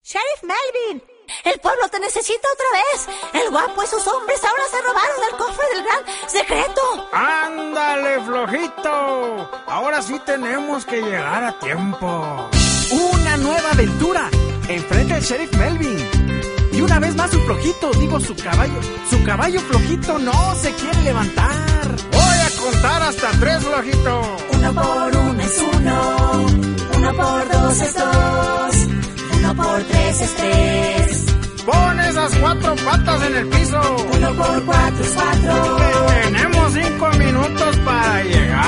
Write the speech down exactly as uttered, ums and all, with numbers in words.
Sheriff Melvin, el pueblo te necesita otra vez. El guapo y sus hombres ahora se robaron el cofre del gran secreto. ¡Ándale, flojito! Ahora sí tenemos que llegar a tiempo. Una nueva aventura. Enfrenta al Sheriff Melvin. Y una vez más su flojito, digo su caballo. Su caballo flojito no se quiere levantar. Voy a contar hasta tres, flojito. Uno por uno es uno. Uno por dos es dos. Uno por tres es tres. Pon esas cuatro patas en el piso. Uno por cuatro es cuatro. Tenemos cinco minutos para llegar.